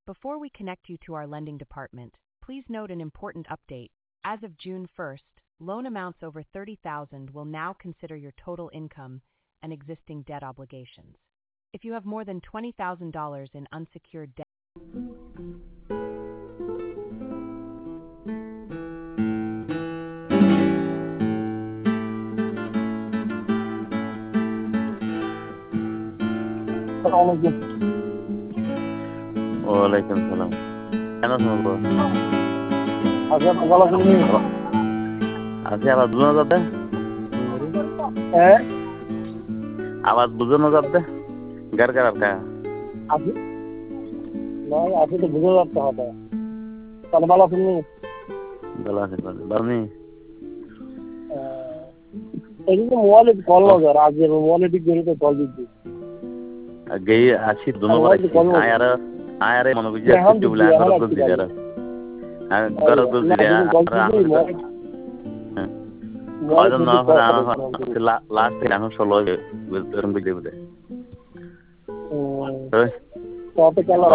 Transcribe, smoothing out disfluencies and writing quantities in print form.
Before we connect you to our lending department, please note an important update. As of June 1st, loan amounts over $30,000 will now consider your total income and existing debt obligations. If you have more than $20,000 in unsecured debt, ওয়ালাইকুম সালাম। কেন শুনবো? আচ্ছা ভালো আছেন? আছি, আবার বুঝানো যাবে? হ্যাঁ আবার বুঝানো যাবে? গার গার কা আপনি নয় আপনি তো বুঝে যাচ্ছে হবে। তাহলে ভালো আছেন? ভালো আছে, বানি এই যে মোবাইলে কল লাগা রাজের মোবাইলে ঠিক করে তো কল দিচ্ছি। গেই আছি দুনোবার আয়ারে মনে বুঝি একটু বলে আর করতে দিরা আর কর করতে দিরা আর না লাস্ট এখন 16 বুঝতে বুঝে তো আপনি